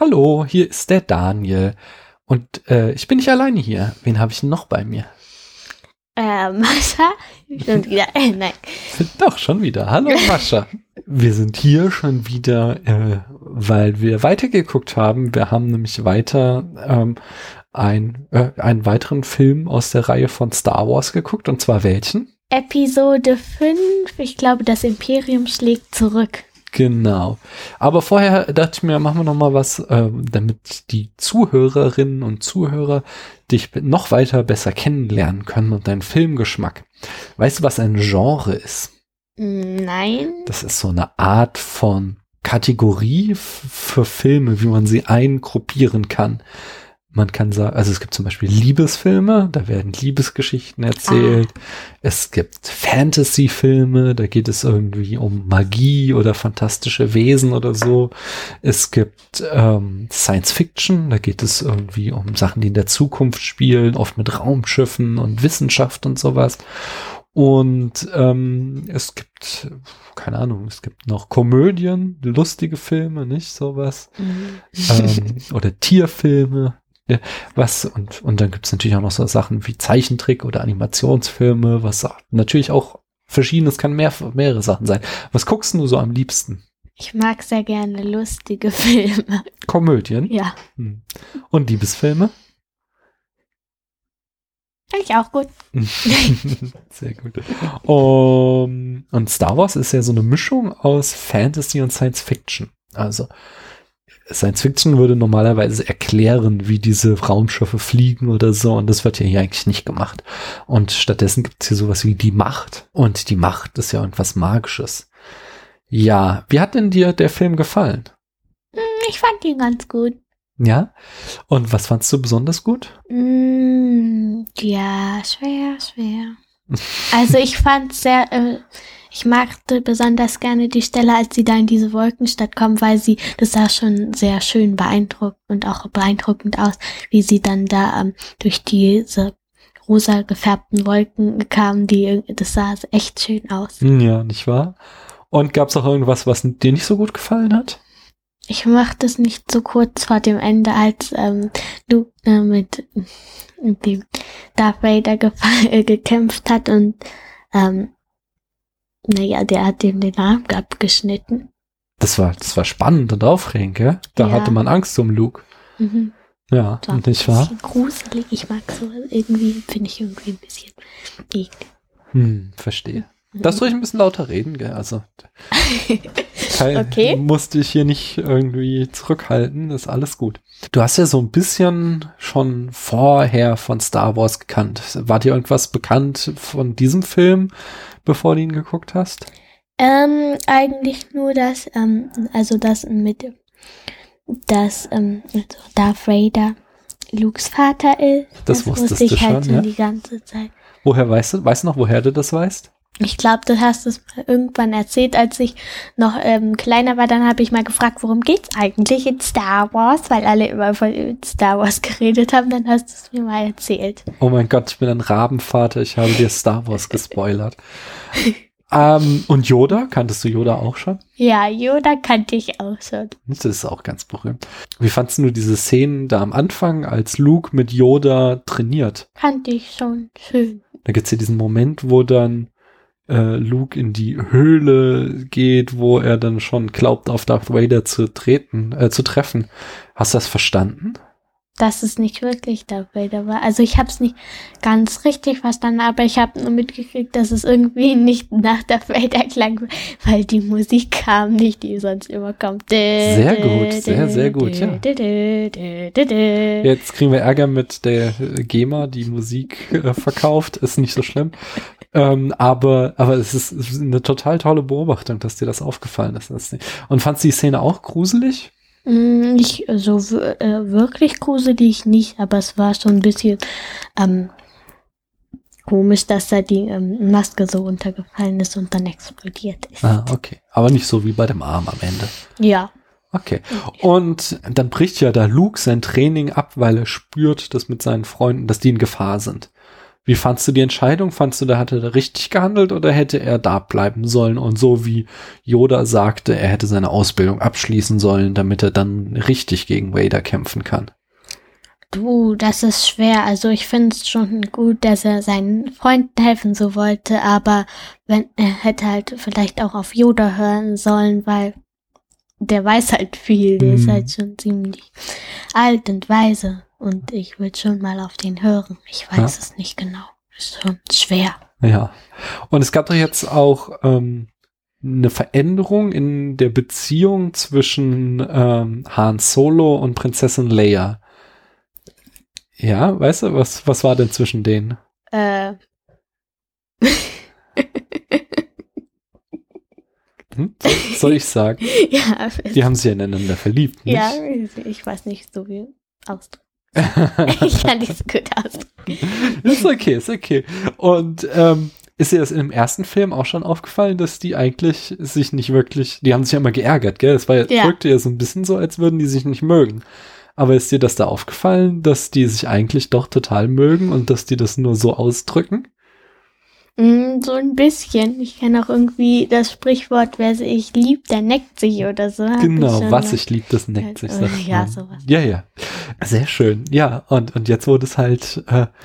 Hallo, hier ist der Daniel. Und ich bin nicht alleine hier. Wen habe ich denn noch bei mir? Mascha? Schon wieder, nein. Doch, schon wieder. Hallo Mascha. Wir sind hier schon wieder, weil wir weitergeguckt haben. Wir haben nämlich weiter einen weiteren Film aus der Reihe von Star Wars geguckt. Und zwar welchen? Episode 5. Ich glaube, das Imperium schlägt zurück. Genau. Aber vorher dachte ich mir, machen wir noch mal was, damit die Zuhörerinnen und Zuhörer dich noch weiter besser kennenlernen können und deinen Filmgeschmack. Weißt du, was ein Genre ist? Nein. Das ist so eine Art von Kategorie für Filme, wie man sie eingruppieren kann. Man kann sagen, also es gibt zum Beispiel Liebesfilme, da werden Liebesgeschichten erzählt. Es gibt Fantasy-Filme, da geht es irgendwie um Magie oder fantastische Wesen oder so. Es gibt Science-Fiction, da geht es irgendwie um Sachen, die in der Zukunft spielen, oft mit Raumschiffen und Wissenschaft und sowas. Und es gibt, keine Ahnung, es gibt noch Komödien, lustige Filme, nicht sowas. Oder Tierfilme. Ja, und dann gibt es natürlich auch noch so Sachen wie Zeichentrick oder Animationsfilme, was natürlich auch verschiedenes, kann mehrere Sachen sein. Was guckst du so am liebsten? Ich mag sehr gerne lustige Filme. Komödien? Ja. Und Liebesfilme? Finde ich auch gut. Sehr gut. Und Star Wars ist ja so eine Mischung aus Fantasy und Science Fiction. Also Science Fiction würde normalerweise erklären, wie diese Raumschiffe fliegen oder so, und das wird ja hier eigentlich nicht gemacht. Und stattdessen gibt es hier sowas wie die Macht. Und die Macht ist ja irgendwas Magisches. Ja, wie hat denn dir der Film gefallen? Ich fand ihn ganz gut. Ja? Und was fandst du besonders gut? Ja, schwer. Also ich fand ich mag besonders gerne die Stelle, als sie da in diese Wolkenstadt kommen, weil das sah schon sehr schön beeindruckend aus, wie sie dann da durch diese rosa gefärbten Wolken kamen, das sah echt schön aus. Ja, nicht wahr? Und gab es auch irgendwas, was dir nicht so gut gefallen hat? Ich mochte es nicht so kurz vor dem Ende, als Luke mit dem Darth Vader gekämpft hat und der hat ihm den Arm abgeschnitten. Das war spannend und aufregend, gell? Da hatte man Angst um Luke. Mhm. Ja, und nicht wahr? Ein bisschen gruselig. Ich mag so finde ich irgendwie ein bisschen eklig. Verstehe. Darfst du ruhig ein bisschen lauter reden, gell? Also okay. Musste ich hier nicht irgendwie zurückhalten, ist alles gut. Du hast ja so ein bisschen schon vorher von Star Wars gekannt. War dir irgendwas bekannt von diesem Film, bevor du ihn geguckt hast? Eigentlich nur das Darth Vader Lukes Vater ist. Das wusste ich halt schon, ja? Die ganze Zeit. Woher weißt du noch, woher du das weißt? Ich glaube, du hast es irgendwann erzählt, als ich noch kleiner war. Dann habe ich mal gefragt, worum geht's eigentlich in Star Wars? Weil alle immer von Star Wars geredet haben. Dann hast du es mir mal erzählt. Oh mein Gott, ich bin ein Rabenvater. Ich habe dir Star Wars gespoilert. Und Yoda? Kanntest du Yoda auch schon? Ja, Yoda kannte ich auch schon. Das ist auch ganz berühmt. Wie fandst du diese Szenen da am Anfang, als Luke mit Yoda trainiert? Kannte ich schon. Schön. Da gibt's ja diesen Moment, wo dann Luke in die Höhle geht, wo er dann schon glaubt, auf Darth Vader zu treffen. Hast du das verstanden? Dass es nicht wirklich Darth Vader war. Also ich habe es nicht ganz richtig verstanden, aber ich habe nur mitgekriegt, dass es irgendwie nicht nach Darth Vader klang, weil die Musik kam nicht, die sonst immer kommt. Sehr gut, sehr gut, ja. Jetzt kriegen wir Ärger mit der GEMA, die Musik verkauft, ist nicht so schlimm. Aber es ist eine total tolle Beobachtung, dass dir das aufgefallen ist. Und fandst du die Szene auch gruselig? Nicht so wirklich gruselig nicht, aber es war schon ein bisschen komisch, dass da die Maske so runtergefallen ist und dann explodiert ist. Ah, okay. Aber nicht so wie bei dem Arm am Ende. Ja. Okay. Und dann bricht ja da Luke sein Training ab, weil er spürt, dass mit seinen Freunden, dass die in Gefahr sind. Wie fandst du die Entscheidung? Fandst du, da hatte er richtig gehandelt oder hätte er da bleiben sollen und so wie Yoda sagte, er hätte seine Ausbildung abschließen sollen, damit er dann richtig gegen Vader kämpfen kann? Du, das ist schwer. Also ich finde es schon gut, dass er seinen Freunden helfen so wollte, aber wenn er hätte halt vielleicht auch auf Yoda hören sollen, weil der weiß halt viel, der ist halt schon ziemlich alt und weise und ich will schon mal auf den hören. Ich weiß es nicht genau. Ist schon schwer. Ja. Und es gab doch jetzt auch eine Veränderung in der Beziehung zwischen Han Solo und Prinzessin Leia. Ja, weißt du, was war denn zwischen denen? Soll ich sagen? Ja. Die haben sich ineinander verliebt, nicht? Ja, ich weiß nicht so wie ausdrücken. Ich kann nicht so gut ausdrücken. Ist okay. Und ist dir das im ersten Film auch schon aufgefallen, dass die eigentlich sich nicht wirklich, die haben sich ja immer geärgert, gell? Es wirkte ja so ein bisschen so, als würden die sich nicht mögen. Aber ist dir das da aufgefallen, dass die sich eigentlich doch total mögen und dass die das nur so ausdrücken? So ein bisschen. Ich kenne auch irgendwie das Sprichwort, wer sich liebt, der neckt sich oder so. Genau, was sich liebt, das neckt sich. Ja, sowas. Ja. Sehr schön. Ja, und jetzt wurde es halt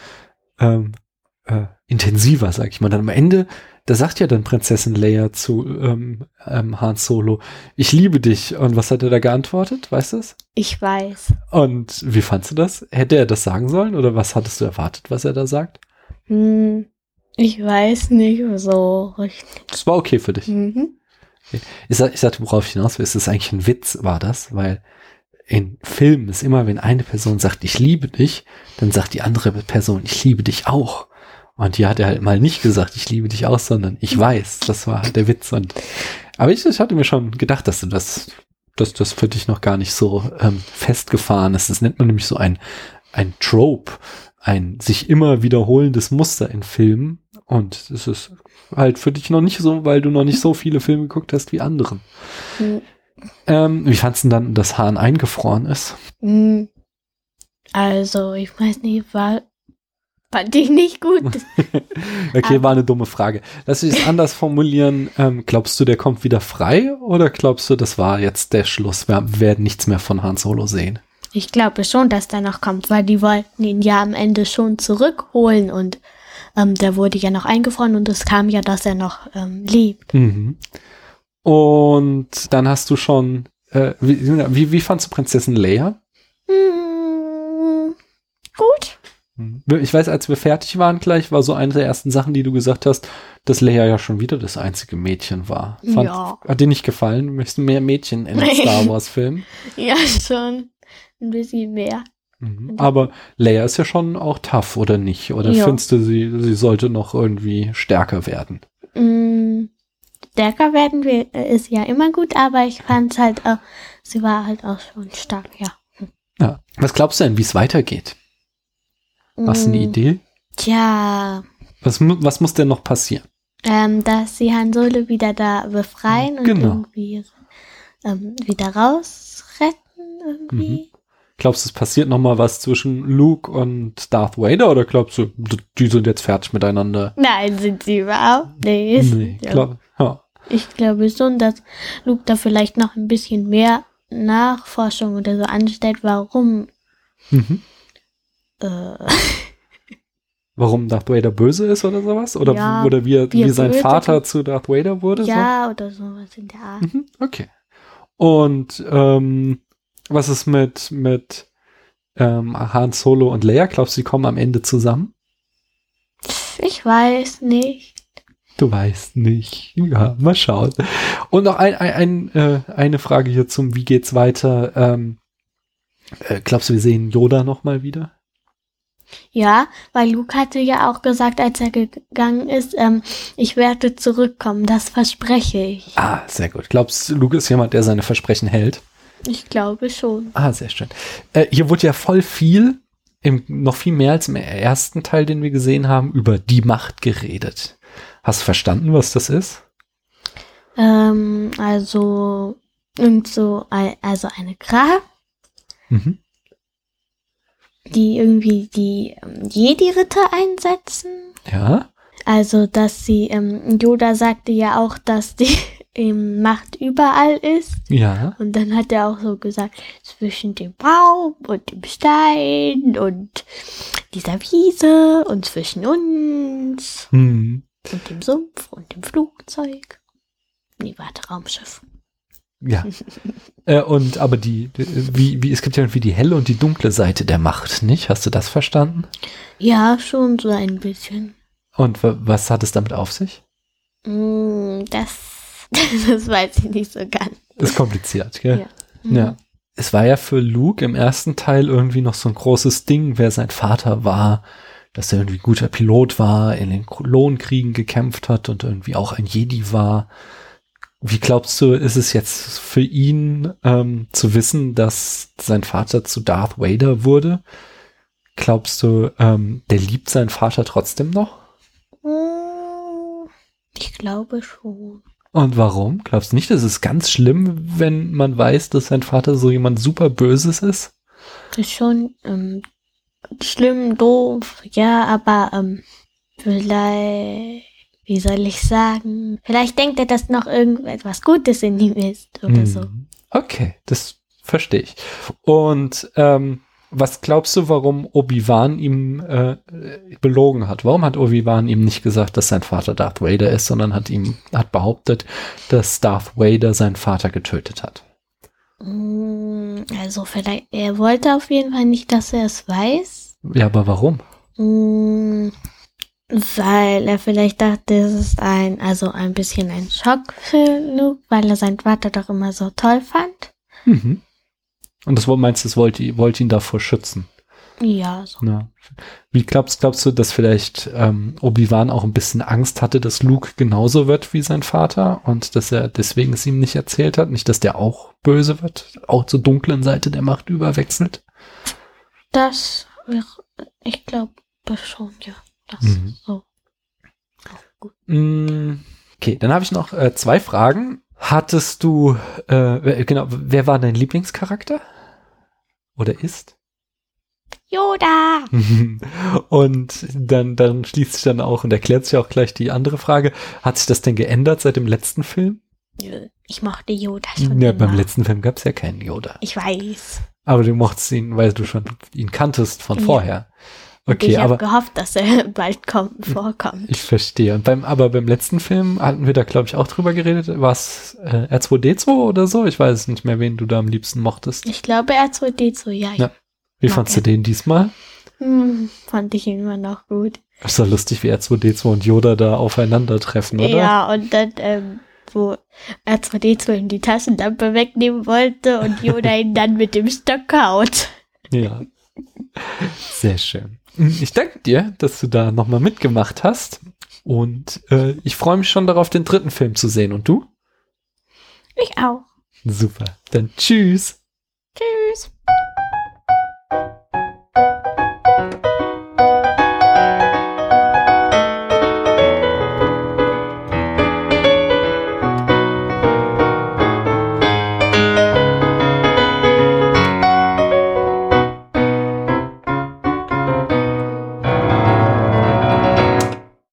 intensiver, sag ich mal. Dann am Ende, da sagt ja dann Prinzessin Leia zu Han Solo, ich liebe dich. Und was hat er da geantwortet? Weißt du es? Ich weiß. Und wie fandst du das? Hätte er das sagen sollen oder was hattest du erwartet, was er da sagt? Ich weiß nicht so richtig. Das war okay für dich. Ich sagte, worauf ich hinaus will, ist das eigentlich ein Witz, war das? Weil in Filmen ist immer, wenn eine Person sagt, ich liebe dich, dann sagt die andere Person, ich liebe dich auch. Und hier hat er halt mal nicht gesagt, ich liebe dich auch, sondern ich weiß. Das war halt der Witz. Aber ich hatte mir schon gedacht, dass das für dich noch gar nicht so festgefahren ist. Das nennt man nämlich so ein Trope, ein sich immer wiederholendes Muster in Filmen. Und es ist halt für dich noch nicht so, weil du noch nicht so viele Filme geguckt hast wie andere. Wie fandst du denn dann, dass Han eingefroren ist? Also, ich weiß nicht, fand ich nicht gut. Okay, war eine dumme Frage. Lass mich es anders formulieren. Glaubst du, der kommt wieder frei? Oder glaubst du, das war jetzt der Schluss? Wir werden nichts mehr von Han Solo sehen. Ich glaube schon, dass der noch kommt, weil die wollten ihn ja am Ende schon zurückholen und der wurde ja noch eingefroren und es kam ja, dass er noch lebt. Und dann hast du schon, wie fandst du Prinzessin Leia? Gut. Ich weiß, als wir fertig waren gleich, war so eine der ersten Sachen, die du gesagt hast, dass Leia ja schon wieder das einzige Mädchen war. Hat dir nicht gefallen? Möchtest du mehr Mädchen in den Star Wars Filmen? Ja, schon. Ein bisschen mehr. Aber Leia ist ja schon auch tough, oder nicht? Oder findest du, sie sollte noch irgendwie stärker werden? Stärker werden ist ja immer gut, aber ich fand es halt auch, sie war halt auch schon stark, ja. Ja. Was glaubst du denn, wie es weitergeht? Hast du eine Idee? Tja. Was muss denn noch passieren? Dass sie Han Solo wieder da befreien und irgendwie wieder rausretten irgendwie. Glaubst du, es passiert noch mal was zwischen Luke und Darth Vader oder glaubst du, die sind jetzt fertig miteinander? Nein, sind sie überhaupt nicht. Nee, Ich glaube schon, dass Luke da vielleicht noch ein bisschen mehr Nachforschung oder so anstellt, warum warum Darth Vader böse ist oder sowas? Oder, oder wie sein Vater zu Darth Vader wurde? Ja, oder sowas in der Art. Okay. Und was ist mit Han Solo und Leia? Glaubst du, sie kommen am Ende zusammen? Ich weiß nicht. Du weißt nicht. Ja, mal schauen. Und noch eine Frage hier zum Wie geht's weiter? Glaubst du, wir sehen Yoda noch mal wieder? Ja, weil Luke hatte ja auch gesagt, als er gegangen ist, ich werde zurückkommen, das verspreche ich. Ah, sehr gut. Glaubst du, Luke ist jemand, der seine Versprechen hält? Ich glaube schon. Ah, sehr schön. Hier wurde ja voll viel, noch viel mehr als im ersten Teil, den wir gesehen haben, über die Macht geredet. Hast du verstanden, was das ist? Also eine Kraft. die irgendwie die Jedi-Ritter einsetzen. Ja. Also, dass sie, Yoda sagte ja auch, dass die Macht überall ist. Ja. Und dann hat er auch so gesagt, zwischen dem Baum und dem Stein und dieser Wiese und zwischen uns Hm. und dem Sumpf und dem Flugzeug. Nee, warte, Raumschiff. Ja. Aber wie es gibt ja irgendwie die helle und die dunkle Seite der Macht, nicht? Hast du das verstanden? Ja, schon so ein bisschen. Und was hat es damit auf sich? Das weiß ich nicht so ganz. Ist kompliziert, gell? Ja. Ja. Es war ja für Luke im ersten Teil irgendwie noch so ein großes Ding, wer sein Vater war, dass er irgendwie ein guter Pilot war, in den Klonkriegen gekämpft hat und irgendwie auch ein Jedi war. Wie glaubst du, ist es jetzt für ihn zu wissen, dass sein Vater zu Darth Vader wurde? Glaubst du, der liebt seinen Vater trotzdem noch? Ich glaube schon. Und warum? Glaubst du nicht, es ist ganz schlimm, wenn man weiß, dass sein Vater so jemand super Böses ist? Ist schon schlimm, doof, ja, aber vielleicht, wie soll ich sagen, vielleicht denkt er, dass noch irgendetwas Gutes in ihm ist oder so. Okay, das verstehe ich. Und was glaubst du, warum Obi-Wan ihm belogen hat? Warum hat Obi-Wan ihm nicht gesagt, dass sein Vater Darth Vader ist, sondern hat behauptet, dass Darth Vader seinen Vater getötet hat? Also vielleicht, er wollte auf jeden Fall nicht, dass er es weiß. Ja, aber warum? Weil er vielleicht dachte, es ist ein bisschen ein Schock für Luke, weil er seinen Vater doch immer so toll fand. Mhm. Und das meinst du, wollte ihn davor schützen? Ja, so. Ja. Wie glaubst du, dass vielleicht Obi-Wan auch ein bisschen Angst hatte, dass Luke genauso wird wie sein Vater und dass er deswegen es ihm nicht erzählt hat? Nicht, dass der auch böse wird, auch zur dunklen Seite der Macht überwechselt? Das wäre, ich glaube schon, ja. Das ist so auch gut. Okay, dann habe ich noch 2 Fragen. Hattest du, wer war dein Lieblingscharakter? Oder ist? Yoda! Und dann schließt sich dann auch und erklärt sich auch gleich die andere Frage. Hat sich das denn geändert seit dem letzten Film? Ich mochte Yoda schon Ja, immer. beim letzten Film gab es ja keinen Yoda. Ich weiß. Aber du mochtest ihn, weil du schon ihn kanntest von vorher. Okay, ich habe gehofft, dass er bald vorkommt. Ich verstehe. Und aber beim letzten Film hatten wir da, glaube ich, auch drüber geredet. War es R2D2 oder so? Ich weiß nicht mehr, wen du da am liebsten mochtest. Ich glaube R2D2, ja. Wie fandst du den diesmal? Fand ich ihn immer noch gut. Ist doch lustig, wie R2D2 und Yoda da aufeinandertreffen, oder? Ja, und dann, wo R2D2 ihm die Taschenlampe wegnehmen wollte und Yoda ihn dann mit dem Stock haut. Ja. Sehr schön. Ich danke dir, dass du da nochmal mitgemacht hast. Und ich freue mich schon darauf, den 3. Film zu sehen. Und du? Ich auch. Super. Dann tschüss.